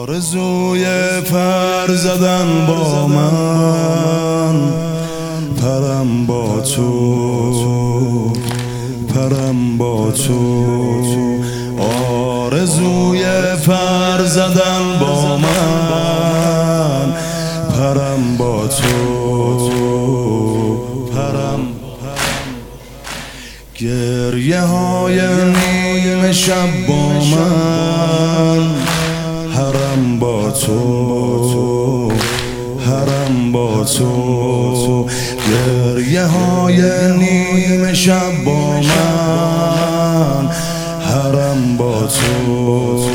آرزوی پر زدن با من، پرم با تو، پرم با تو. آرزوی پر زدن با من، پرم با تو، پرم. گریه های نیم شب با من، حرم با تو، حرم با تو. گریه های نیم شب با من، حرم با تو.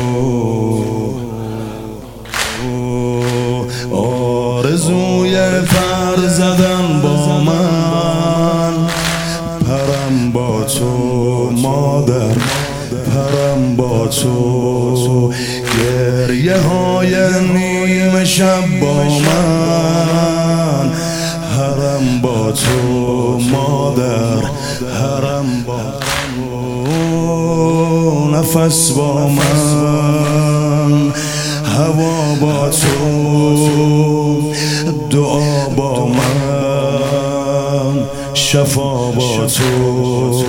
آرزوی پر زدن با من، پرم با تو مادر، پرم با تو. گریه های نیم شب با من، حرم با تو مادر، حرم با تو. نفس با من، هوا با تو، دعا با من، شفا با تو.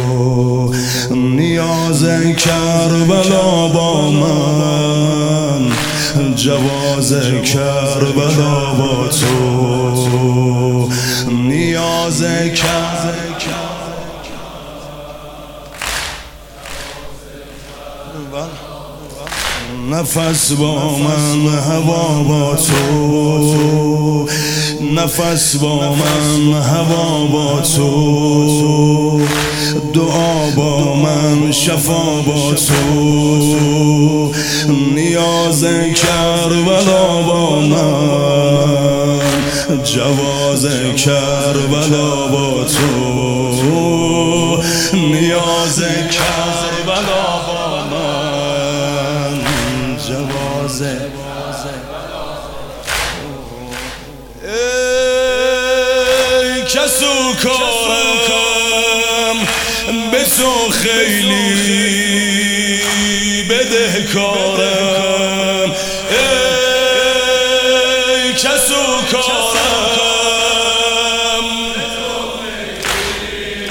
نیاز کربلا با من، جواز کربلا با تو. نیاز نفس با من، هوا با تو. نفس با من، هوا با تو. دعا با من، شفا با تو. نیاز کربلا با من، جواز کربلا با تو. نیاز کربلا با من، جواز. ای کسو کارم به تو خیلی بدهکارم. ای کسو کارم به تو خیلی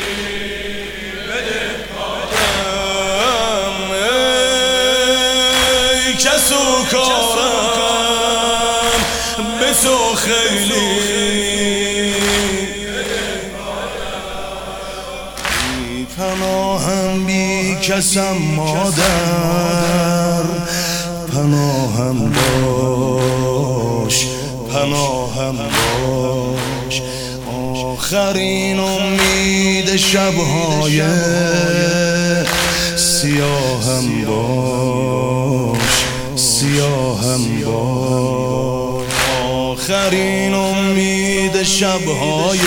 بدهکارم. ای کسو کارم به تو خیلی پناهم بی کسم مادر، پناهم باش، پناهم باش. آخرین امید شبهای سیاهم باش، سیاهم باش. آخرین امید شبهای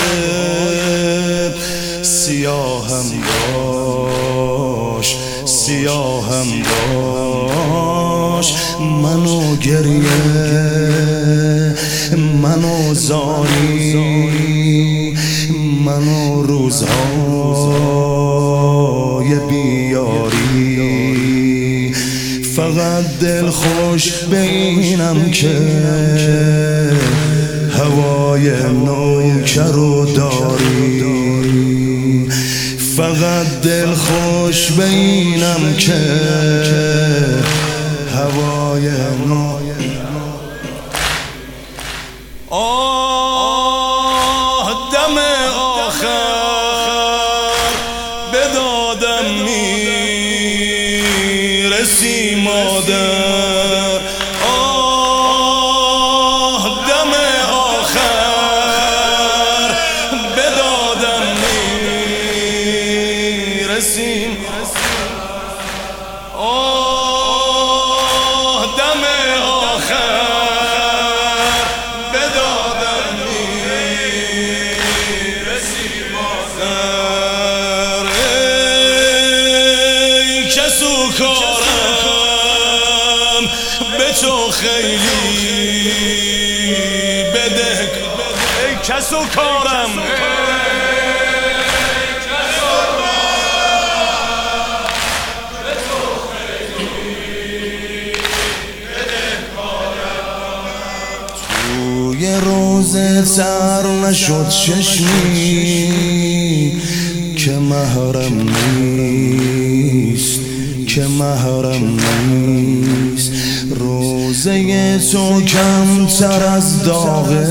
سیاهم باش، سیاهم باش. منو گریه، منو زاری، منو روزهای بیاری. فقط دل خوش بینم که هوای نوکر داری. فقط دل خوش بینم که هوای دم آخر به دادم میرسی مادر. دم آخر به دادم میرسی. دم آخر به دادم میرسی مادر. ای کسو کارم به تو خیلی بدهک. ای کسو کارم به تو خیلی روزه تر نشد چشمی که محرم نیست، که محرم نیست. روزه تو کمتر از داغ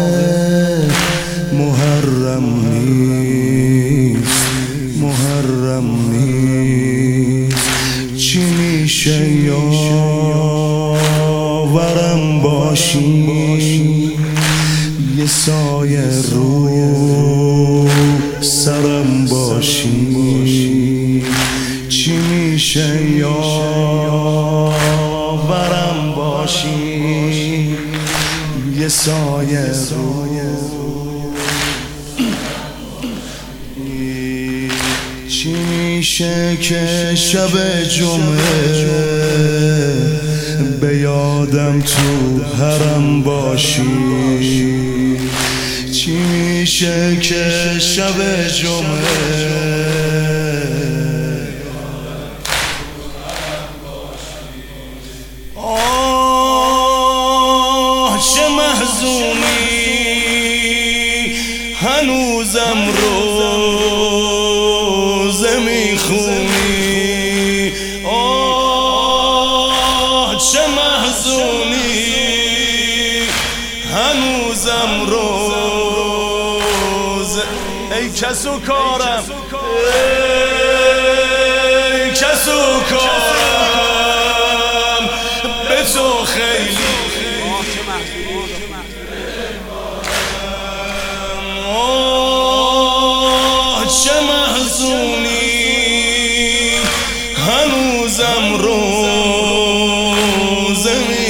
محرم نیست، محرم نیست. چی میشه یاورم باشی، یه سایه رو سرم باشی. چی میشه یاورم باشی، یه سایه رو. چی میشه که شب جمعه به یادم تو حرم باشی. چی میشه که شب جمعه چه محزونی هنوزم روزه میخونی. چه محزونی هنوزم روزه. ای کس و کارم، ای کس و کارم به تو خیلی. چه محزونی هنوزم روزه